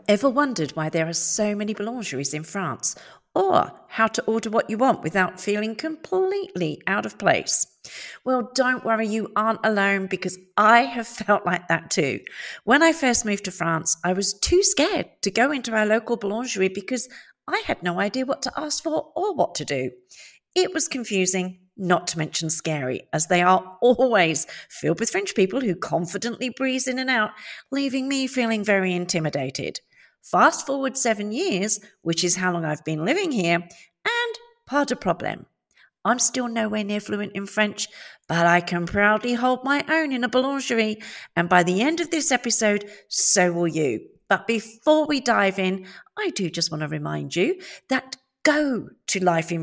Ever wondered why there are so many boulangeries in France? Or how to order what you want without feeling completely out of place? Well, don't worry, you aren't alone because I have felt like that too. When I first moved to France, I was too scared to go into our local boulangerie because I had no idea what to ask for or what to do. It was confusing, not to mention scary, as they are always filled with French people who confidently breeze in and out, leaving me feeling very intimidated. Fast forward 7 years, which is how long I've been living here, and pas de problème. I'm still nowhere near fluent in French, but I can proudly hold my own in a boulangerie, and by the end of this episode, so will you. But before we dive in, I do just want to remind you that go to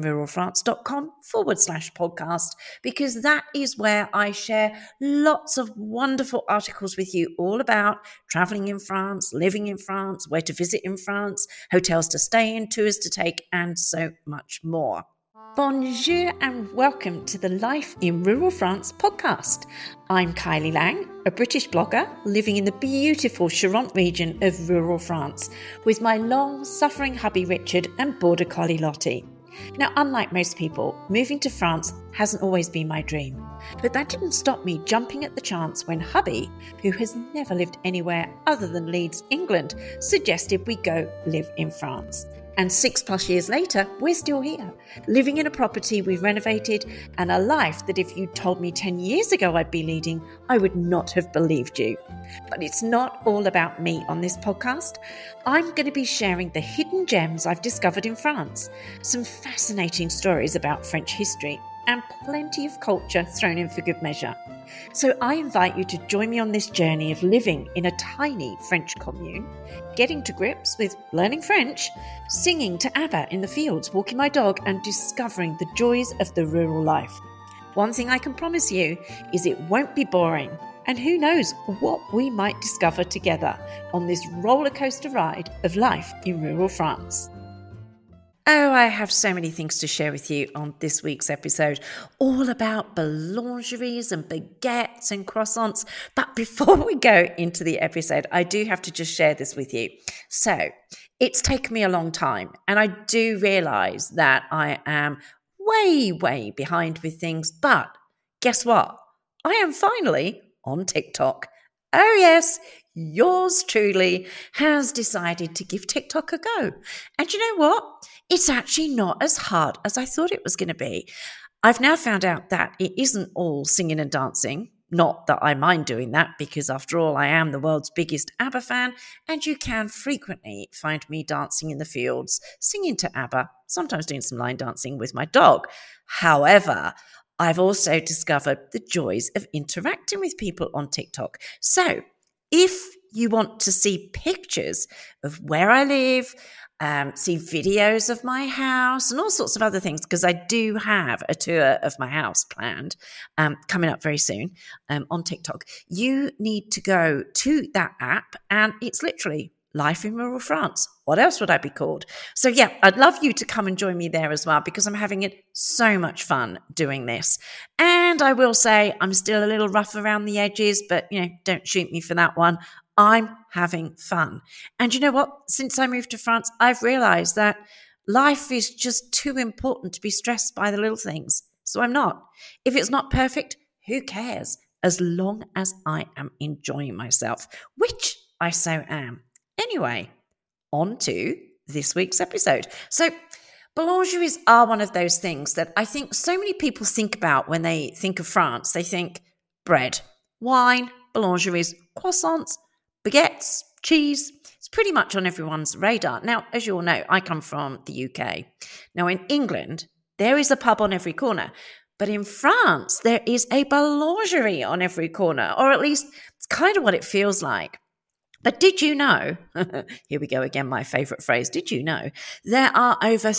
lifeinruralfrance.com/podcast because that is where I share lots of wonderful articles with you all about traveling in France, living in France, where to visit in France, hotels to stay in, tours to take, and so much more. Bonjour and welcome to the Life in Rural France podcast. I'm Kylie Lang, a British blogger living in the beautiful Charente region of rural France with my long-suffering hubby Richard and border collie Lottie. Now, unlike most people, moving to France hasn't always been my dream. But that didn't stop me jumping at the chance when hubby, who has never lived anywhere other than Leeds, England, suggested we go live in France. And 6+ years later, we're still here, living in a property we've renovated and a life that if you told me 10 years ago I'd be leading, I would not have believed you. But it's not all about me on this podcast. I'm going to be sharing the hidden gems I've discovered in France, some fascinating stories about French history, and plenty of culture thrown in for good measure. So I invite you to join me on this journey of living in a tiny French commune, getting to grips with learning French, singing to ABBA in the fields, walking my dog, and discovering the joys of the rural life. One thing I can promise you is it won't be boring, and who knows what we might discover together on this roller coaster ride of life in rural France. Oh, I have so many things to share with you on this week's episode, all about boulangeries and baguettes and croissants. But before we go into the episode, I do have to just share this with you. So it's taken me a long time, and I do realise that I am way behind with things. But guess what? I am finally on TikTok. Oh yes, yours truly has decided to give TikTok a go. And you know what? It's actually not as hard as I thought it was going to be. I've now found out that it isn't all singing and dancing. Not that I mind doing that, because after all, I am the world's biggest ABBA fan, and you can frequently find me dancing in the fields, singing to ABBA, sometimes doing some line dancing with my dog. However, I've also discovered the joys of interacting with people on TikTok. So if you want to see pictures of where I live, see videos of my house and all sorts of other things, because I do have a tour of my house planned coming up very soon on TikTok, you need to go to that app, and it's literally Life in Rural France. What else would I be called? So yeah, I'd love you to come and join me there as well, because I'm having it so much fun doing this. And I will say I'm still a little rough around the edges, but don't shoot me for that one. I'm having fun. And you know what? Since I moved to France, I've realized that life is just too important to be stressed by the little things. So I'm not. If it's not perfect, who cares? As long as I am enjoying myself, which I so am. Anyway, on to this week's episode. So boulangeries are one of those things that I think so many people think about when they think of France. They think bread, wine, boulangeries, croissants, baguettes, cheese. It's pretty much on everyone's radar. Now, as you all know, I come from the UK. Now, in England, there is a pub on every corner. But in France, there is a boulangerie on every corner, or at least it's kind of what it feels like. But did you know, here we go again, my favourite phrase, did you know, there are over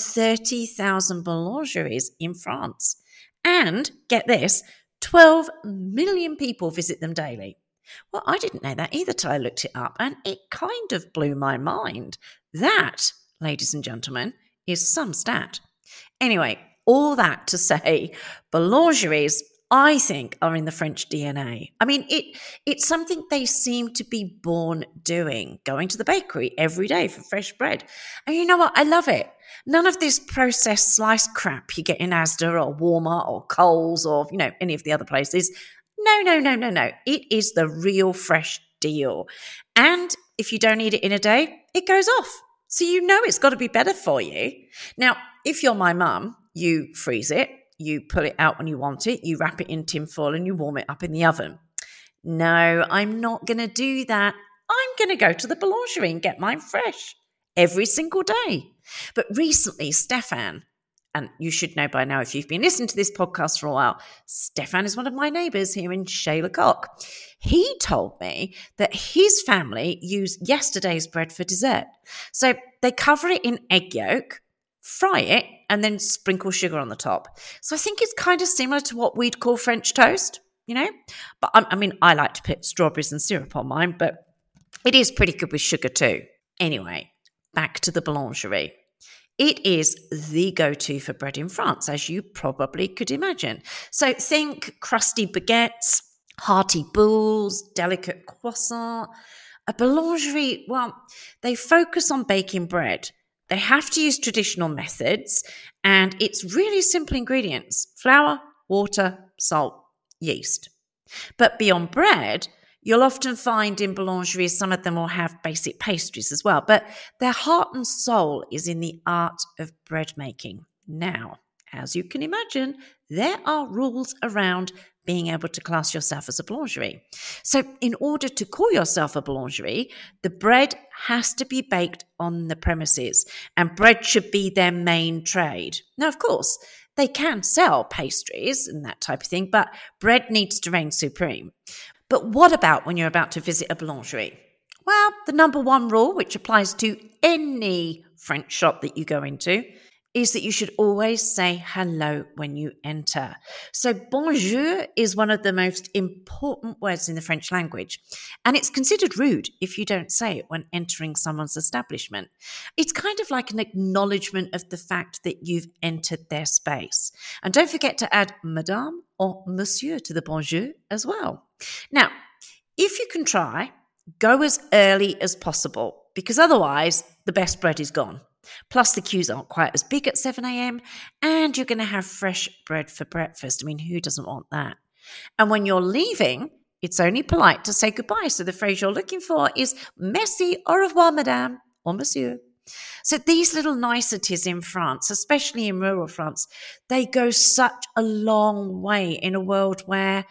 30,000 boulangeries in France. And, get this, 12 million people visit them daily. Well, I didn't know that either till I looked it up, and it kind of blew my mind. That, ladies and gentlemen, is some stat. Anyway, all that to say, boulangeries I think, are in the French DNA. I mean, it's something they seem to be born doing, going to the bakery every day for fresh bread. And you know what? I love it. None of this processed sliced crap you get in Asda or Walmart or Coles or, any of the other places. No, no, no, no, no. It is the real fresh deal. And if you don't eat it in a day, it goes off. So you know it's got to be better for you. Now, if you're my mum, you freeze it. You pull it out when you want it, you wrap it in tin foil and you warm it up in the oven. No, I'm not going to do that. I'm going to go to the boulangerie and get mine fresh every single day. But recently, Stefan, and you should know by now if you've been listening to this podcast for a while, Stefan is one of my neighbours here in Chez-le-Coq. He told me that his family used yesterday's bread for dessert. So they cover it in egg yolk, fry it, and then sprinkle sugar on the top. So I think it's kind of similar to what we'd call French toast, But I like to put strawberries and syrup on mine, but it is pretty good with sugar too. Anyway, back to the boulangerie. It is the go-to for bread in France, as you probably could imagine. So think crusty baguettes, hearty boules, delicate croissants. A boulangerie, well, they focus on baking bread. They have to use traditional methods, and it's really simple ingredients: flour, water, salt, yeast. But beyond bread, you'll often find in boulangeries, some of them will have basic pastries as well, but their heart and soul is in the art of bread making. Now, as you can imagine, there are rules around being able to class yourself as a boulangerie. So in order to call yourself a boulangerie, the bread has to be baked on the premises, and bread should be their main trade. Now, of course, they can sell pastries and that type of thing, but bread needs to reign supreme. But what about when you're about to visit a boulangerie? Well, the number one rule, which applies to any French shop that you go into, is that you should always say hello when you enter. So bonjour is one of the most important words in the French language, and it's considered rude if you don't say it when entering someone's establishment. It's kind of like an acknowledgement of the fact that you've entered their space. And don't forget to add madame or monsieur to the bonjour as well. Now, if you can try, go as early as possible, because otherwise the best bread is gone. Plus, the queues aren't quite as big at 7 a.m. and you're going to have fresh bread for breakfast. I mean, who doesn't want that? And when you're leaving, it's only polite to say goodbye. So the phrase you're looking for is merci, au revoir, madame, or monsieur. So these little niceties in France, especially in rural France, they go such a long way in a world where,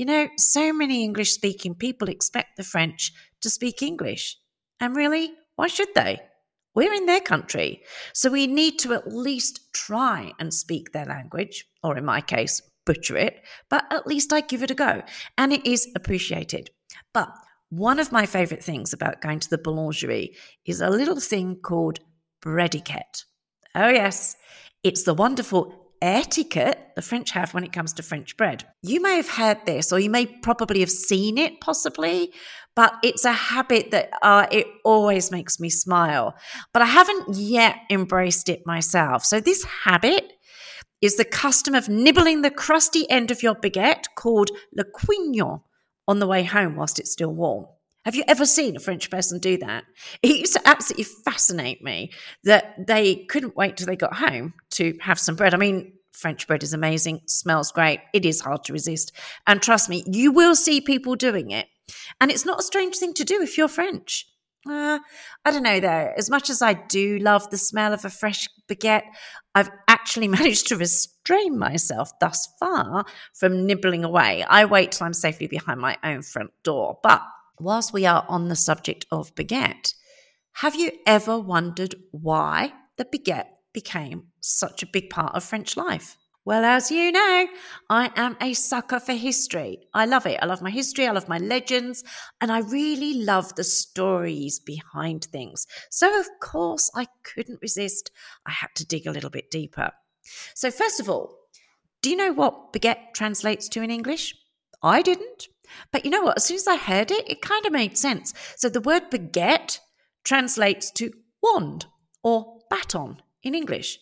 so many English-speaking people expect the French to speak English. And really, why should they? We're in their country, so we need to at least try and speak their language, or in my case, butcher it, but at least I give it a go, and it is appreciated. But one of my favourite things about going to the boulangerie is a little thing called breadiquette. Oh yes, it's the wonderful etiquette the French have when it comes to French bread. You may have heard this, or you may probably have seen it possibly, but it's a habit that it always makes me smile. But I haven't yet embraced it myself. So this habit is the custom of nibbling the crusty end of your baguette, called le quignon, on the way home whilst it's still warm. Have you ever seen a French person do that? It used to absolutely fascinate me that they couldn't wait till they got home to have some bread. I mean, French bread is amazing, smells great, it is hard to resist. And trust me, you will see people doing it. And it's not a strange thing to do if you're French. I don't know though, as much as I do love the smell of a fresh baguette, I've actually managed to restrain myself thus far from nibbling away. I wait till I'm safely behind my own front door. But whilst we are on the subject of baguette, have you ever wondered why the baguette became such a big part of French life? Well, as you know, I am a sucker for history. I love it. I love my history. I love my legends. And I really love the stories behind things. So, of course, I couldn't resist. I had to dig a little bit deeper. So, first of all, do you know what baguette translates to in English? I didn't. But you know what? As soon as I heard it, it kind of made sense. So the word baguette translates to wand or baton in English.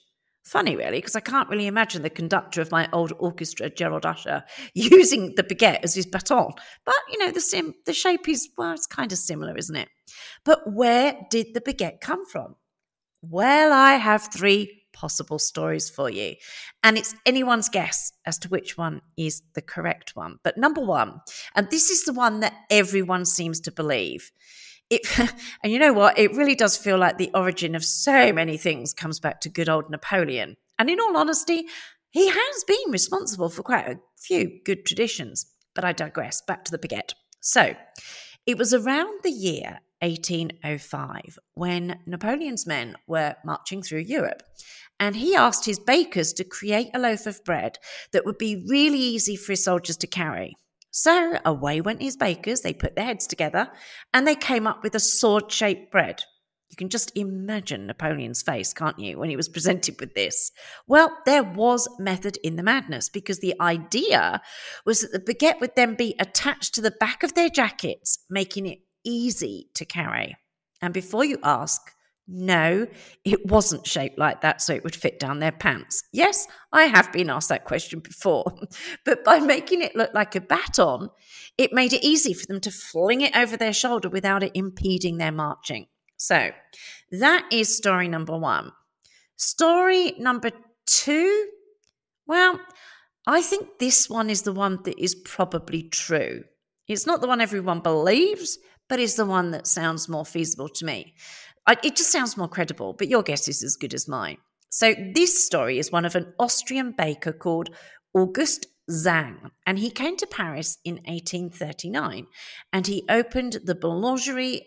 Funny, really, because I can't really imagine the conductor of my old orchestra, Gerald Usher, using the baguette as his baton. But, the shape is, well, it's kind of similar, isn't it? But where did the baguette come from? Well, I have 3 possible stories for you, and it's anyone's guess as to which one is the correct one. But number 1, and this is the one that everyone seems to believe, and you know what? It really does feel like the origin of so many things comes back to good old Napoleon. And in all honesty, he has been responsible for quite a few good traditions. But I digress. Back to the baguette. So, it was around the year 1805 when Napoleon's men were marching through Europe. And he asked his bakers to create a loaf of bread that would be really easy for his soldiers to carry. So away went his bakers, they put their heads together, and they came up with a sword-shaped bread. You can just imagine Napoleon's face, can't you, when he was presented with this? Well, there was method in the madness, because the idea was that the baguette would then be attached to the back of their jackets, making it easy to carry. And before you ask, no, it wasn't shaped like that so it would fit down their pants. Yes, I have been asked that question before, but by making it look like a baton, it made it easy for them to fling it over their shoulder without it impeding their marching. So that is story number 1. Story number 2, well, I think this one is the one that is probably true. It's not the one everyone believes, but it's the one that sounds more feasible to me. It just sounds more credible, but your guess is as good as mine. So this story is one of an Austrian baker called Auguste Zang, and he came to Paris in 1839, and he opened the Boulangerie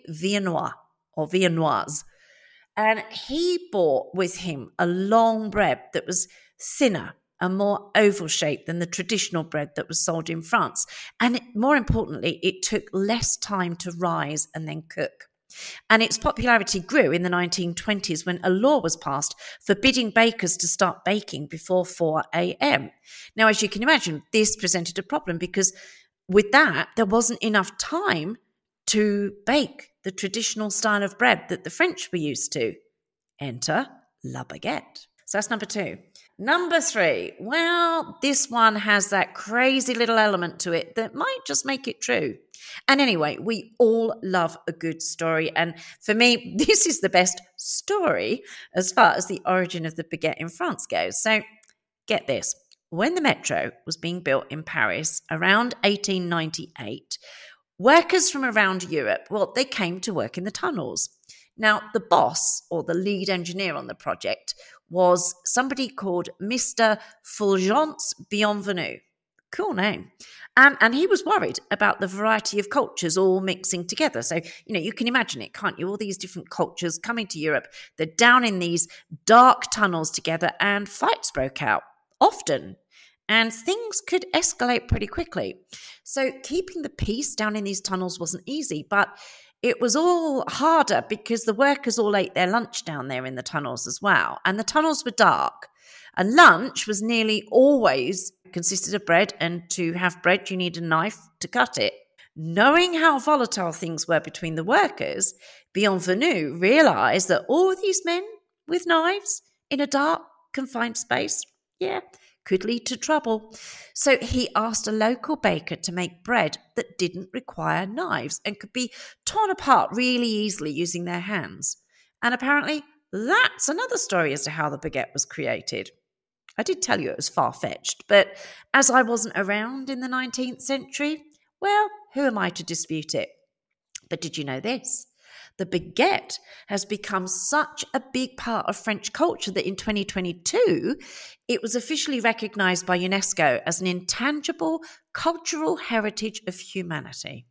Viennoise. And he brought with him a long bread that was thinner and more oval shaped than the traditional bread that was sold in France. And more importantly, it took less time to rise and then cook. And its popularity grew in the 1920s when a law was passed forbidding bakers to start baking before 4 a.m. Now, as you can imagine, this presented a problem because with that, there wasn't enough time to bake the traditional style of bread that the French were used to. Enter la baguette. So that's number 2. Number 3, well, this one has that crazy little element to it that might just make it true. And anyway, we all love a good story. And for me, this is the best story as far as the origin of the baguette in France goes. So get this. When the metro was being built in Paris around 1898, workers from around Europe, well, they came to work in the tunnels. Now, the boss, or the lead engineer on the project, was somebody called Mr. Fulgence Bienvenu. Cool name. And he was worried about the variety of cultures all mixing together. So, you can imagine it, can't you? All these different cultures coming to Europe. They're down in these dark tunnels together and fights broke out, often. And things could escalate pretty quickly. So keeping the peace down in these tunnels wasn't easy, but it was all harder because the workers all ate their lunch down there in the tunnels as well. And the tunnels were dark. And lunch was nearly always consisted of bread. And to have bread, you need a knife to cut it. Knowing how volatile things were between the workers, Bienvenu realised that all these men with knives in a dark, confined space, could lead to trouble. So he asked a local baker to make bread that didn't require knives and could be torn apart really easily using their hands. And apparently that's another story as to how the baguette was created. I did tell you it was far-fetched, but as I wasn't around in the 19th century, well, who am I to dispute it? But did you know this? The baguette has become such a big part of French culture that in 2022, it was officially recognised by UNESCO as an intangible cultural heritage of humanity.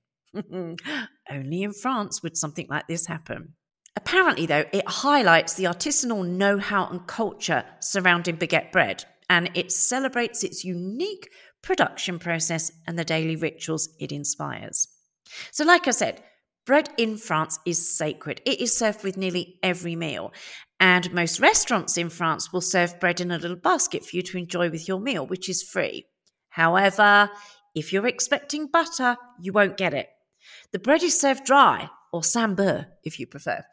Only in France would something like this happen. Apparently, though, it highlights the artisanal know-how and culture surrounding baguette bread, and it celebrates its unique production process and the daily rituals it inspires. So like I said, bread in France is sacred. It is served with nearly every meal. And most restaurants in France will serve bread in a little basket for you to enjoy with your meal, which is free. However, if you're expecting butter, you won't get it. The bread is served dry, or sans beurre if you prefer.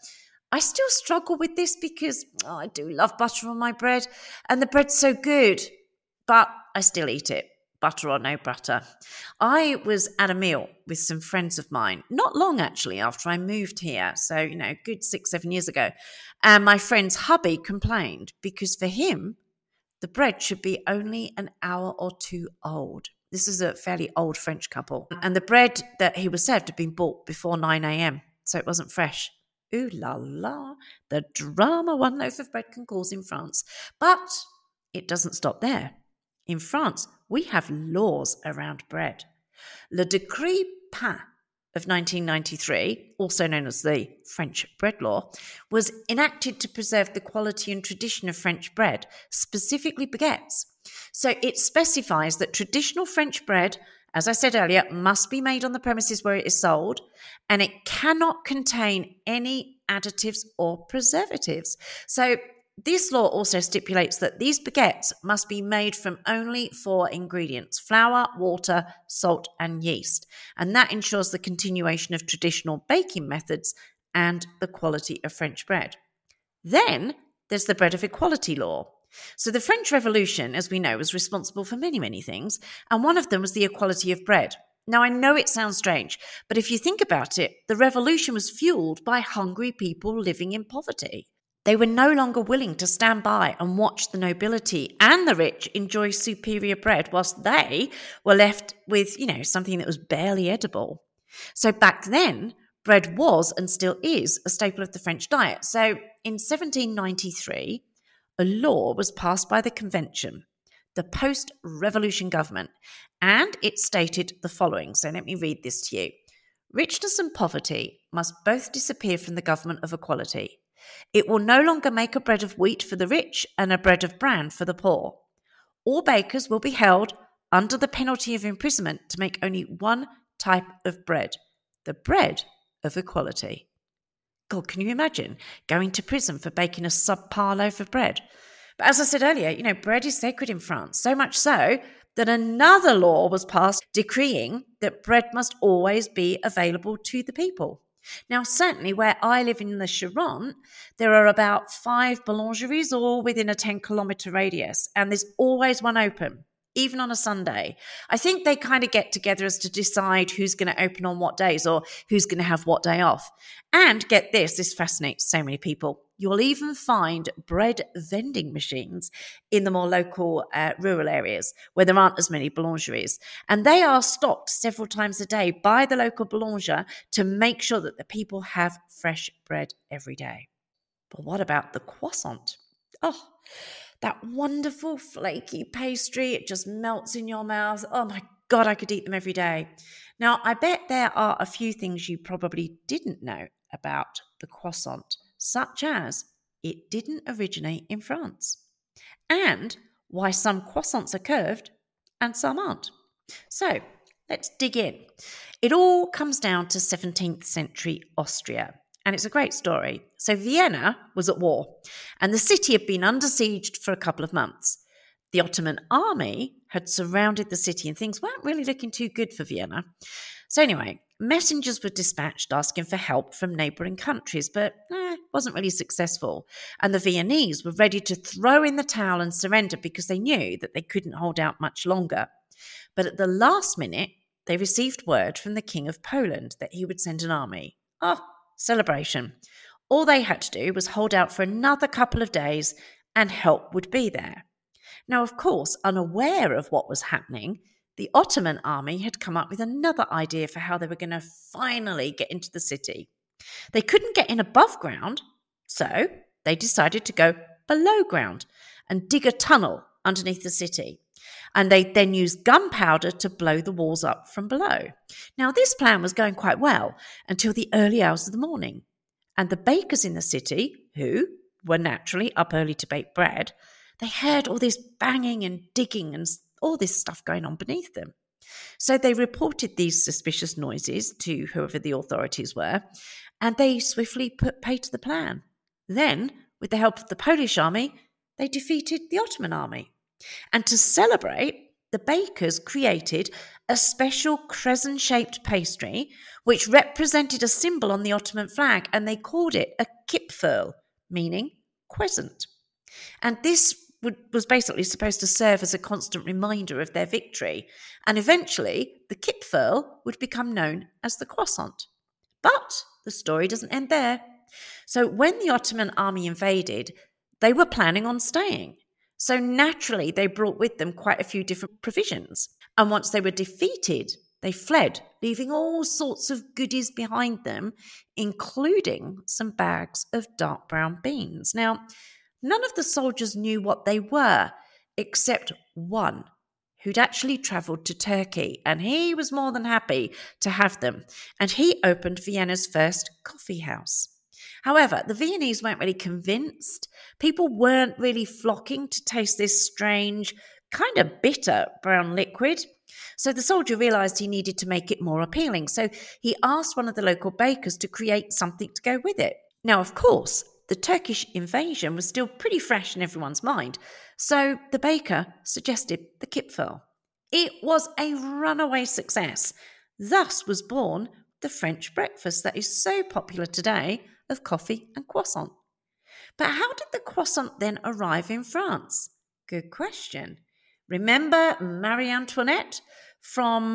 I still struggle with this because I do love butter on my bread and the bread's so good, but I still eat it, butter or no butter. I was at a meal with some friends of mine, not long actually after I moved here, so, good 6, 7 years ago. And my friend's hubby complained because for him, the bread should be only an hour or two old. This is a fairly old French couple. And the bread that he was served had been bought before 9 a.m., so it wasn't fresh. Ooh la la, the drama one loaf of bread can cause in France. But it doesn't stop there. In France, we have laws around bread. Le Decret Pain of 1993, also known as the French bread law, was enacted to preserve the quality and tradition of French bread, specifically baguettes. So it specifies that traditional French bread, as I said earlier, must be made on the premises where it is sold, and it cannot contain any additives or preservatives. So this law also stipulates that these baguettes must be made from only 4 ingredients: flour, water, salt, and yeast. And that ensures the continuation of traditional baking methods and the quality of French bread. Then there's the bread of equality law. So the French Revolution, as we know, was responsible for many, many things, and one of them was the equality of bread. Now, I know it sounds strange, but if you think about it, the revolution was fueled by hungry people living in poverty. They were no longer willing to stand by and watch the nobility and the rich enjoy superior bread whilst they were left with, something that was barely edible. So back then, bread was and still is a staple of the French diet. So in 1793, a law was passed by the Convention, the post-revolution government, and it stated the following. So let me read this to you. Richness and poverty must both disappear from the government of equality. It will no longer make a bread of wheat for the rich and a bread of bran for the poor. All bakers will be held under the penalty of imprisonment to make only one type of bread, the bread of equality. God, can you imagine going to prison for baking a subpar loaf of bread? But as I said earlier, bread is sacred in France, so much so that another law was passed decreeing that bread must always be available to the people. Now, certainly where I live in the Charente, there are about 5 boulangeries all within a 10-kilometre radius, and there's always one open, even on a Sunday. I think they kind of get together as to decide who's going to open on what days or who's going to have what day off. And get this fascinates so many people. You'll even find bread vending machines in the more local rural areas where there aren't as many boulangeries. And they are stocked several times a day by the local boulanger to make sure that the people have fresh bread every day. But what about the croissant? Oh, that wonderful flaky pastry, it just melts in your mouth. Oh my God, I could eat them every day. Now, I bet there are a few things you probably didn't know about the croissant, such as it didn't originate in France, and why some croissants are curved and some aren't. So, let's dig in. It all comes down to 17th century Austria. And it's a great story. So Vienna was at war, and the city had been under siege for a couple of months. The Ottoman army had surrounded the city, and things weren't really looking too good for Vienna. So anyway, messengers were dispatched asking for help from neighbouring countries, but it wasn't really successful. And the Viennese were ready to throw in the towel and surrender because they knew that they couldn't hold out much longer. But at the last minute, they received word from the King of Poland that he would send an army. Celebration. All they had to do was hold out for another couple of days and help would be there. Now, of course, unaware of what was happening, the Ottoman army had come up with another idea for how they were going to finally get into the city. They couldn't get in above ground, so they decided to go below ground and dig a tunnel underneath the city. And they then used gunpowder to blow the walls up from below. Now, this plan was going quite well until the early hours of the morning. And the bakers in the city, who were naturally up early to bake bread, they heard all this banging and digging and all this stuff going on beneath them. So they reported these suspicious noises to whoever the authorities were, and they swiftly put pay to the plan. Then, with the help of the Polish army, they defeated the Ottoman army. And to celebrate, the bakers created a special crescent-shaped pastry which represented a symbol on the Ottoman flag, and they called it a kipfel, meaning crescent. And this was basically supposed to serve as a constant reminder of their victory. And eventually, the kipfel would become known as the croissant. But the story doesn't end there. So when the Ottoman army invaded, they were planning on staying. So naturally, they brought with them quite a few different provisions. And once they were defeated, they fled, leaving all sorts of goodies behind them, including some bags of dark brown beans. Now, none of the soldiers knew what they were, except one who'd actually travelled to Turkey, and he was more than happy to have them, and he opened Vienna's first coffee house. However, the Viennese weren't really convinced. People weren't really flocking to taste this strange, kind of bitter brown liquid. So the soldier realised he needed to make it more appealing, so he asked one of the local bakers to create something to go with it. Now, of course, the Turkish invasion was still pretty fresh in everyone's mind, so the baker suggested the kipfel. It was a runaway success. Thus was born the French breakfast that is so popular today of coffee and croissant. But how did the croissant then arrive in France? Good question. Remember Marie Antoinette from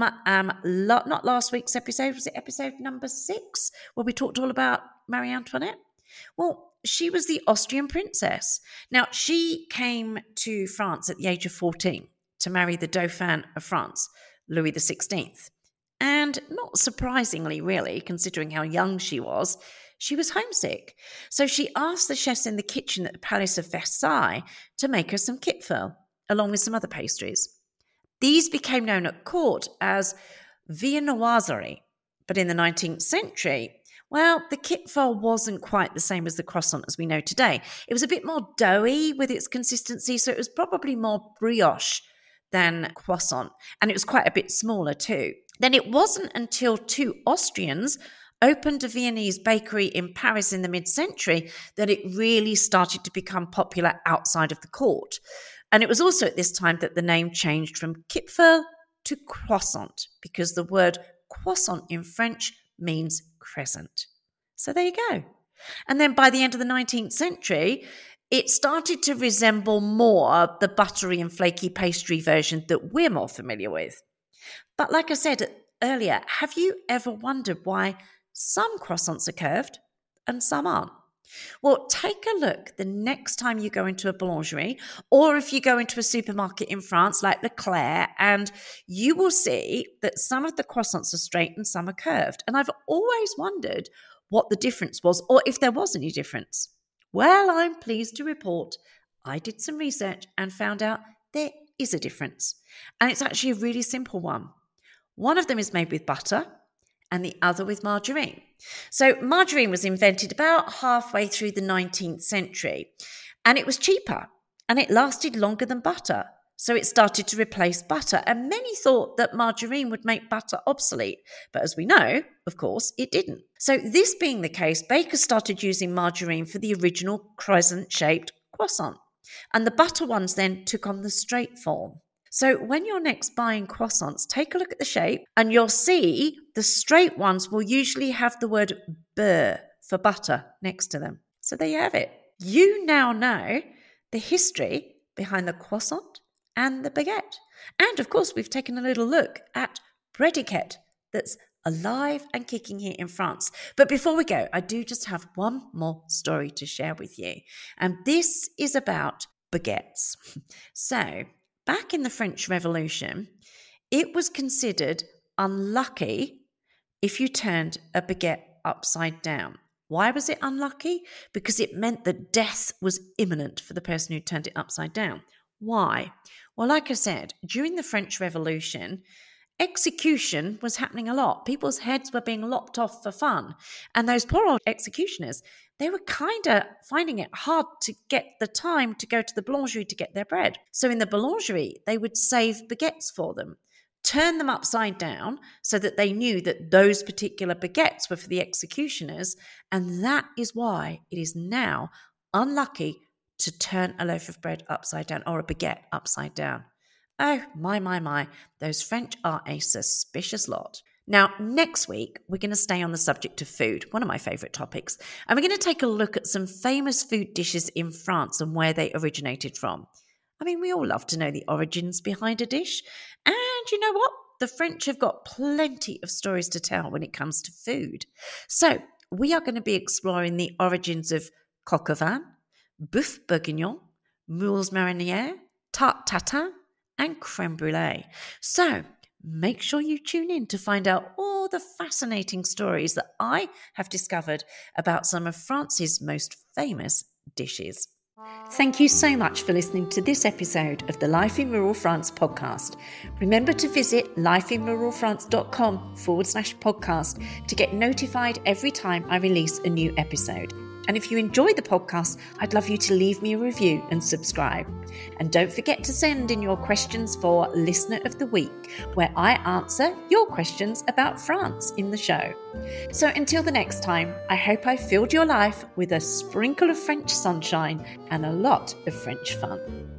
not last week's episode, was it episode number 6, where we talked all about Marie Antoinette? Well, she was the Austrian princess. Now, she came to France at the age of 14 to marry the Dauphin of France, Louis XVI. And not surprisingly, really, considering how young she was homesick. So she asked the chefs in the kitchen at the Palace of Versailles to make her some kipfel, along with some other pastries. These became known at court as viennoiserie, but in the 19th century, well, the kipfel wasn't quite the same as the croissant as we know today. It was a bit more doughy with its consistency, so it was probably more brioche than croissant, and it was quite a bit smaller too. Then it wasn't until 2 Austrians opened a Viennese bakery in Paris in the mid-century that it really started to become popular outside of the court. And it was also at this time that the name changed from kipfel to croissant, because the word croissant in French means crescent. So there you go. And then by the end of the 19th century, it started to resemble more the buttery and flaky pastry version that we're more familiar with. But like I said earlier, have you ever wondered why some croissants are curved and some aren't? Well, take a look the next time you go into a boulangerie, or if you go into a supermarket in France like Leclerc, and you will see that some of the croissants are straight and some are curved. And I've always wondered what the difference was, or if there was any difference. Well, I'm pleased to report I did some research and found out there is a difference. And it's actually a really simple one. One of them is made with butter and the other with margarine. So margarine was invented about halfway through the 19th century, and it was cheaper and it lasted longer than butter. So it started to replace butter, and many thought that margarine would make butter obsolete. But as we know, of course, it didn't. So this being the case, bakers started using margarine for the original crescent-shaped croissant, and the butter ones then took on the straight form. So when you're next buying croissants, take a look at the shape and you'll see the straight ones will usually have the word beurre for butter next to them. So there you have it. You now know the history behind the croissant and the baguette. And of course, we've taken a little look at brediquette that's alive and kicking here in France. But before we go, I do just have one more story to share with you. And this is about baguettes. So back in the French Revolution, it was considered unlucky if you turned a baguette upside down. Why was it unlucky? Because it meant that death was imminent for the person who turned it upside down. Why? Well, like I said, during the French Revolution, execution was happening a lot. People's heads were being lopped off for fun. And those poor old executioners, they were kind of finding it hard to get the time to go to the boulangerie to get their bread. So in the boulangerie, they would save baguettes for them, turn them upside down so that they knew that those particular baguettes were for the executioners. And that is why it is now unlucky to turn a loaf of bread upside down or a baguette upside down. Oh, my. Those French are a suspicious lot. Now, next week, we're going to stay on the subject of food, one of my favourite topics, and we're going to take a look at some famous food dishes in France and where they originated from. I mean, we all love to know the origins behind a dish, and you know what? The French have got plenty of stories to tell when it comes to food. So, we are going to be exploring the origins of coq au vin, boeuf bourguignon, moules marinières, tarte tatin, and creme brulee. So, make sure you tune in to find out all the fascinating stories that I have discovered about some of France's most famous dishes. Thank you so much for listening to this episode of the Life in Rural France podcast. Remember to visit lifeinruralfrance.com/podcast to get notified every time I release a new episode. And if you enjoy the podcast, I'd love you to leave me a review and subscribe. And don't forget to send in your questions for Listener of the Week, where I answer your questions about France in the show. So until the next time, I hope I filled your life with a sprinkle of French sunshine and a lot of French fun.